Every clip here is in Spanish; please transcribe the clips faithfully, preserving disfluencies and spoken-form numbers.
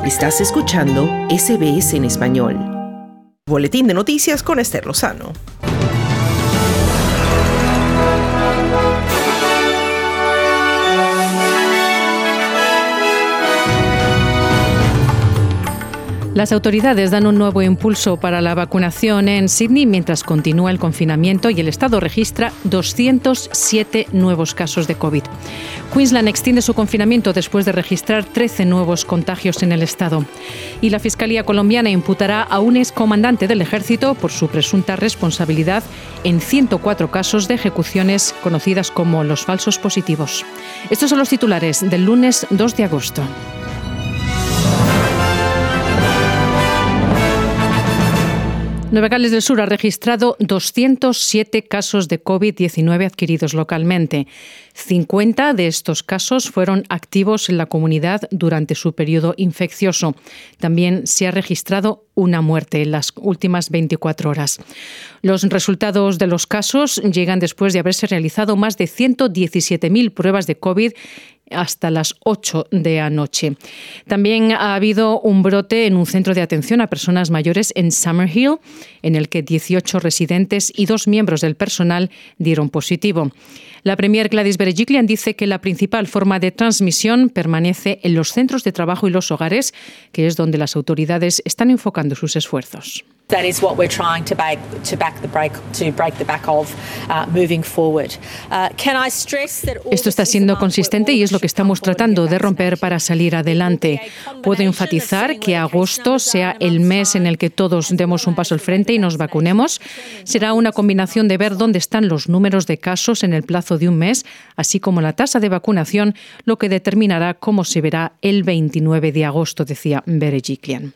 Estás escuchando S B S en español. Boletín de noticias con Esther Lozano. Las autoridades dan un nuevo impulso para la vacunación en Sydney mientras continúa el confinamiento y el estado registra doscientos siete nuevos casos de COVID. Queensland extiende su confinamiento después de registrar trece nuevos contagios en el estado. Y la Fiscalía colombiana imputará a un excomandante del ejército por su presunta responsabilidad en ciento cuatro casos de ejecuciones conocidas como los falsos positivos. Estos son los titulares del lunes dos de agosto. Nueva Gales del Sur ha registrado doscientos siete casos de COVID diecinueve adquiridos localmente. cincuenta de estos casos fueron activos en la comunidad durante su periodo infeccioso. También se ha registrado una muerte en las últimas veinticuatro horas. Los resultados de los casos llegan después de haberse realizado más de ciento diecisiete mil pruebas de COVID hasta las ocho de anoche. También ha habido un brote en un centro de atención a personas mayores en Summerhill, en el que dieciocho residentes y dos miembros del personal dieron positivo. La premier Gladys Berejiklian dice que la principal forma de transmisión permanece en los centros de trabajo y los hogares, que es donde las autoridades están enfocando sus esfuerzos. That is what we're trying to back to back the break to break the back of uh, moving forward. Uh, can I stress that Esto está siendo consistente y es lo que estamos tratando de romper para salir adelante. Puedo enfatizar que agosto sea el mes en el que todos demos un paso al frente y nos vacunemos. Será una combinación de ver dónde están los números de casos en el plazo de un mes, así como la tasa de vacunación, lo que determinará cómo se verá el veintinueve de agosto, decía Berejiklian.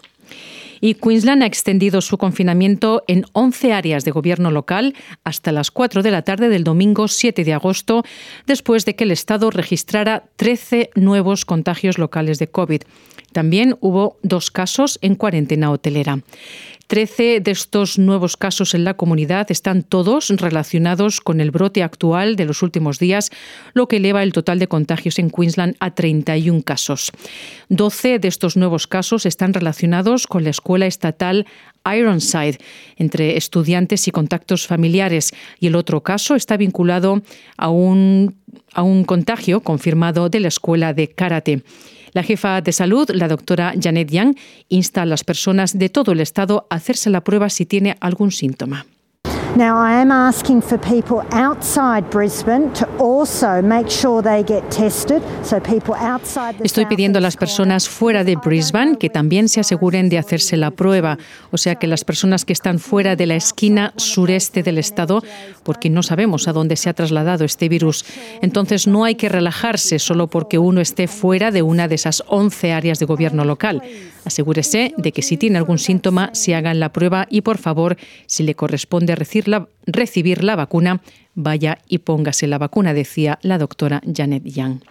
Y Queensland ha extendido su confinamiento en once áreas de gobierno local hasta las cuatro de la tarde del domingo siete de agosto, después de que el estado registrara trece nuevos contagios locales de COVID. También hubo dos casos en cuarentena hotelera. Trece de estos nuevos casos en la comunidad están todos relacionados con el brote actual de los últimos días, lo que eleva el total de contagios en Queensland a treinta y uno casos. doce de estos nuevos casos están relacionados con la escuela estatal Ironside, entre estudiantes y contactos familiares, y el otro caso está vinculado a un, a un contagio confirmado de la escuela de karate. La jefa de salud, la doctora Janet Young, insta a las personas de todo el estado a hacerse la prueba si tiene algún síntoma. Now, I am asking for people outside Brisbane to also make sure they get tested. So people outside the Estoy pidiendo a las personas fuera de Brisbane que también se aseguren de hacerse la prueba. O sea, que las personas que están fuera de la esquina sureste del estado, porque no sabemos a dónde se ha trasladado este virus. Entonces, no hay que relajarse solo porque uno esté fuera de una de esas once áreas de gobierno local. Asegúrese de que si tiene algún síntoma se hagan la prueba y, por favor, si le corresponde recibir la, recibir la vacuna, vaya y póngase la vacuna, decía la doctora Janet Young.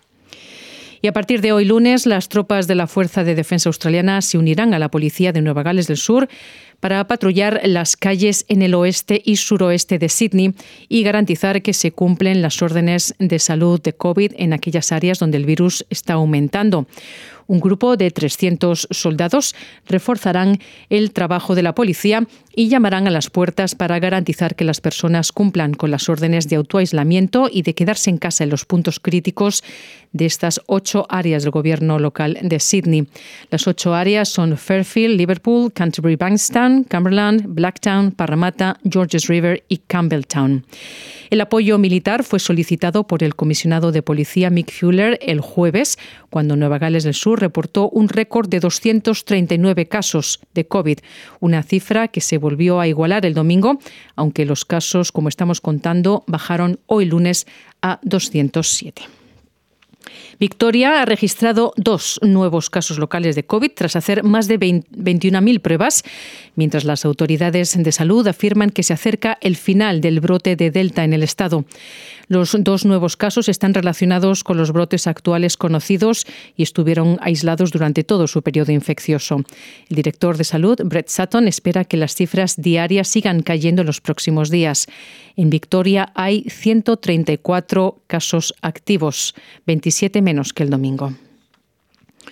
Y a partir de hoy lunes, las tropas de la Fuerza de Defensa Australiana se unirán a la policía de Nueva Gales del Sur para patrullar las calles en el oeste y suroeste de Sydney y garantizar que se cumplen las órdenes de salud de COVID en aquellas áreas donde el virus está aumentando. Un grupo de trescientos soldados reforzarán el trabajo de la policía y llamarán a las puertas para garantizar que las personas cumplan con las órdenes de autoaislamiento y de quedarse en casa en los puntos críticos de estas ocho áreas del gobierno local de Sydney. Las ocho áreas son Fairfield, Liverpool, Canterbury Bankstown, Cumberland, Blacktown, Parramatta, Georges River y Campbelltown. El apoyo militar fue solicitado por el comisionado de policía Mick Fuller el jueves, cuando Nueva Gales del Sur reportó un récord de doscientos treinta y nueve casos de COVID, una cifra que se volvió a igualar el domingo, aunque los casos, como estamos contando, bajaron hoy lunes a doscientos siete. Victoria ha registrado dos nuevos casos locales de COVID tras hacer más de veintiuna mil pruebas, mientras las autoridades de salud afirman que se acerca el final del brote de Delta en el estado. Los dos nuevos casos están relacionados con los brotes actuales conocidos y estuvieron aislados durante todo su periodo infeccioso. El director de salud, Brett Sutton, espera que las cifras diarias sigan cayendo en los próximos días. En Victoria hay ciento treinta y cuatro casos activos, veintisiete menos que el domingo.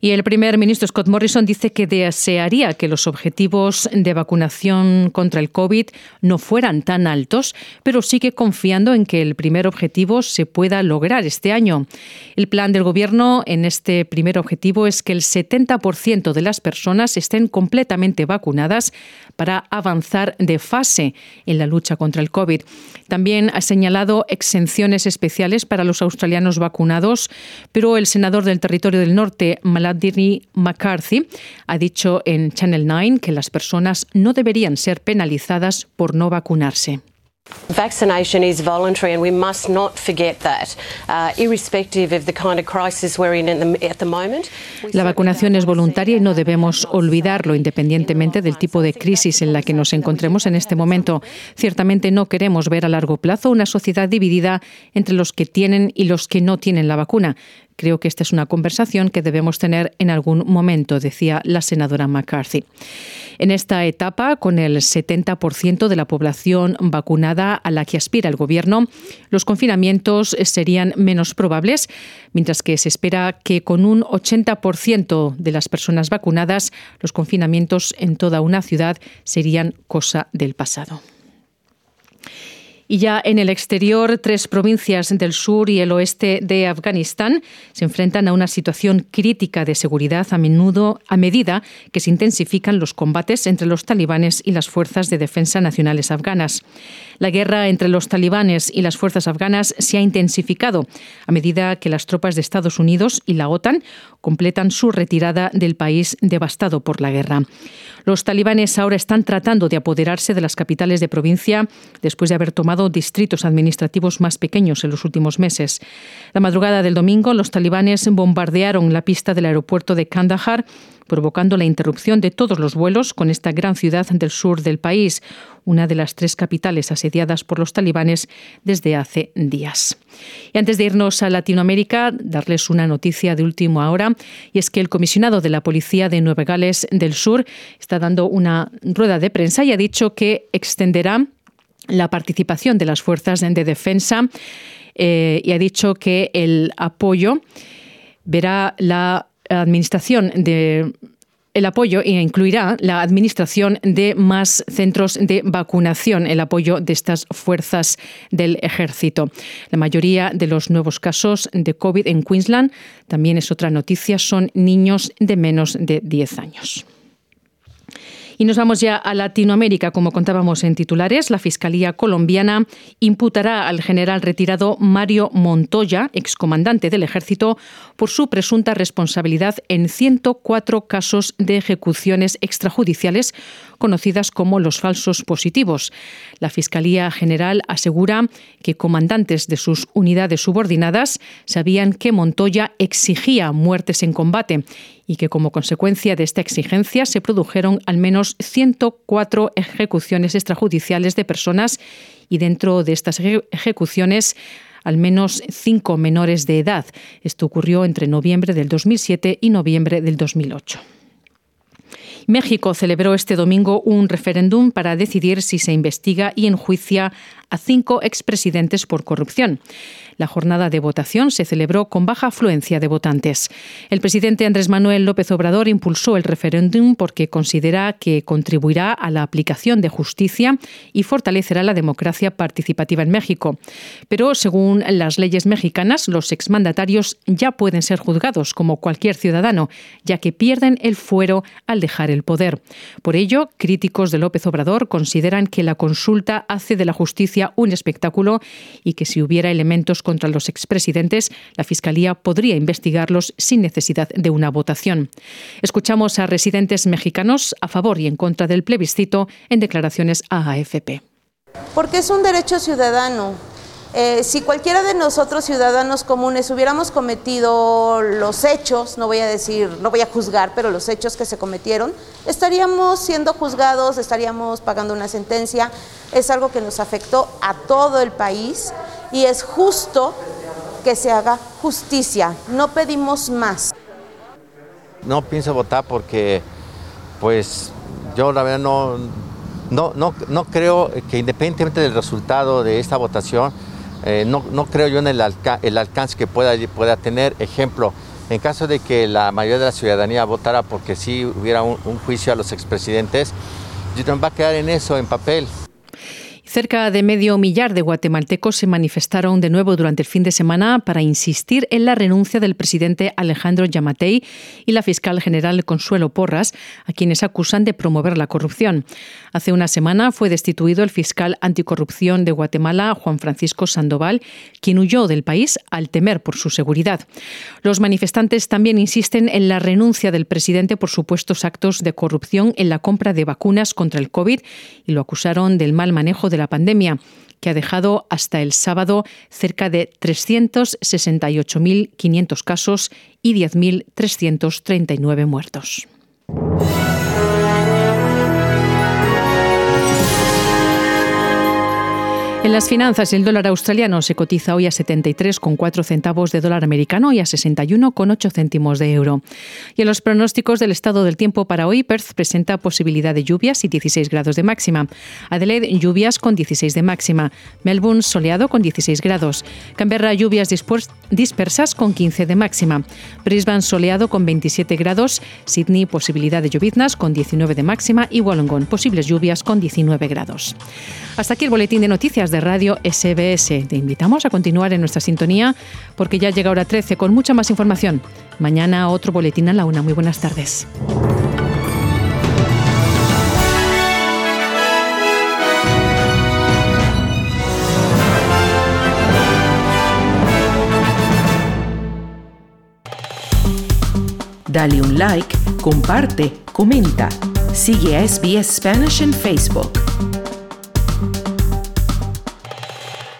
Y el primer ministro Scott Morrison dice que desearía que los objetivos de vacunación contra el COVID no fueran tan altos, pero sigue confiando en que el primer objetivo se pueda lograr este año. El plan del Gobierno en este primer objetivo es que el setenta por ciento de las personas estén completamente vacunadas para avanzar de fase en la lucha contra el COVID. También ha señalado exenciones especiales para los australianos vacunados, pero el senador del Territorio del Norte, Maladini McCarthy, ha dicho en Channel nueve que las personas no deberían ser penalizadas por no vacunarse. Vaccination is voluntary and we must not forget that, uh, irrespective of the kind of crisis we're in at the, at the moment. La vacunación es voluntaria y no debemos olvidarlo, independientemente del tipo de crisis en la que nos encontremos en este momento. Ciertamente no queremos ver a largo plazo una sociedad dividida entre los que tienen y los que no tienen la vacuna. Creo que esta es una conversación que debemos tener en algún momento, decía la senadora McCarthy. En esta etapa, con el setenta por ciento de la población vacunada a la que aspira el Gobierno, los confinamientos serían menos probables, mientras que se espera que con un ochenta por ciento de las personas vacunadas, los confinamientos en toda una ciudad serían cosa del pasado. Y ya en el exterior, tres provincias del sur y el oeste de Afganistán se enfrentan a una situación crítica de seguridad a menudo a medida que se intensifican los combates entre los talibanes y las fuerzas de defensa nacionales afganas. La guerra entre los talibanes y las fuerzas afganas se ha intensificado a medida que las tropas de Estados Unidos y la OTAN completan su retirada del país devastado por la guerra. Los talibanes ahora están tratando de apoderarse de las capitales de provincia después de haber tomado distritos administrativos más pequeños en los últimos meses. La madrugada del domingo, los talibanes bombardearon la pista del aeropuerto de Kandahar, provocando la interrupción de todos los vuelos con esta gran ciudad del sur del país, una de las tres capitales asediadas por los talibanes desde hace días. Y antes de irnos a Latinoamérica, darles una noticia de última hora, y es que el comisionado de la Policía de Nueva Gales del Sur está dando una rueda de prensa y ha dicho que extenderá la participación de las fuerzas de defensa eh, y ha dicho que el apoyo verá la administración de el apoyo e incluirá la administración de más centros de vacunación, el apoyo de estas fuerzas del ejército. La mayoría de los nuevos casos de COVID en Queensland, también es otra noticia, son niños de menos de diez años. Y nos vamos ya a Latinoamérica. Como contábamos en titulares, la Fiscalía colombiana imputará al general retirado Mario Montoya, excomandante del Ejército, por su presunta responsabilidad en ciento cuatro casos de ejecuciones extrajudiciales conocidas como los falsos positivos. La Fiscalía General asegura que comandantes de sus unidades subordinadas sabían que Montoya exigía muertes en combate y que como consecuencia de esta exigencia se produjeron al menos ciento cuatro ejecuciones extrajudiciales de personas y dentro de estas ejecuciones al menos cinco menores de edad. Esto ocurrió entre noviembre del dos mil siete y noviembre del dos mil ocho. México celebró este domingo un referéndum para decidir si se investiga y enjuicia a cinco expresidentes por corrupción. La jornada de votación se celebró con baja afluencia de votantes. El presidente Andrés Manuel López Obrador impulsó el referéndum porque considera que contribuirá a la aplicación de justicia y fortalecerá la democracia participativa en México. Pero, según las leyes mexicanas, los exmandatarios ya pueden ser juzgados como cualquier ciudadano, ya que pierden el fuero al dejar el poder. Por ello, críticos de López Obrador consideran que la consulta hace de la justicia un espectáculo y que si hubiera elementos contra los expresidentes, la Fiscalía podría investigarlos sin necesidad de una votación. Escuchamos a residentes mexicanos a favor y en contra del plebiscito en declaraciones a A F P. Porque es un derecho ciudadano. Eh, si cualquiera de nosotros ciudadanos comunes hubiéramos cometido los hechos, no voy a decir, no voy a juzgar, pero los hechos que se cometieron, estaríamos siendo juzgados, estaríamos pagando una sentencia. Es algo que nos afectó a todo el país y es justo que se haga justicia. No pedimos más. No pienso votar porque, pues, yo la verdad no, no, no, no creo que independientemente del resultado de esta votación, Eh, no, no creo yo en el, alca el alcance que pueda, pueda tener. Ejemplo, en caso de que la mayoría de la ciudadanía votara porque sí hubiera un, un juicio a los expresidentes, va a quedar en eso, en papel. Cerca de medio millar de guatemaltecos se manifestaron de nuevo durante el fin de semana para insistir en la renuncia del presidente Alejandro Yamatei y la fiscal general Consuelo Porras, a quienes acusan de promover la corrupción. Hace una semana fue destituido el fiscal anticorrupción de Guatemala, Juan Francisco Sandoval, quien huyó del país al temer por su seguridad. Los manifestantes también insisten en la renuncia del presidente por supuestos actos de corrupción en la compra de vacunas contra el COVID y lo acusaron del mal manejo de la pandemia, que ha dejado hasta el sábado cerca de trescientos sesenta y ocho mil quinientos casos y diez mil trescientos treinta y nueve muertos. En las finanzas, el dólar australiano se cotiza hoy a setenta y tres coma cuatro centavos de dólar americano y a sesenta y uno coma ocho céntimos de euro. Y en los pronósticos del estado del tiempo para hoy, Perth presenta posibilidad de lluvias y dieciséis grados de máxima. Adelaide, lluvias con dieciséis de máxima. Melbourne, soleado con dieciséis grados. Canberra, lluvias dispersas con quince de máxima. Brisbane, soleado con veintisiete grados. Sydney, posibilidad de lloviznas con diecinueve de máxima. Y Wollongong, posibles lluvias con diecinueve grados. Hasta aquí el boletín de noticias de Radio S B S. Te invitamos a continuar en nuestra sintonía porque ya llega hora trece con mucha más información. Mañana otro boletín a la una. Muy buenas tardes. Dale un like, comparte, comenta. Sigue a S B S Spanish en Facebook.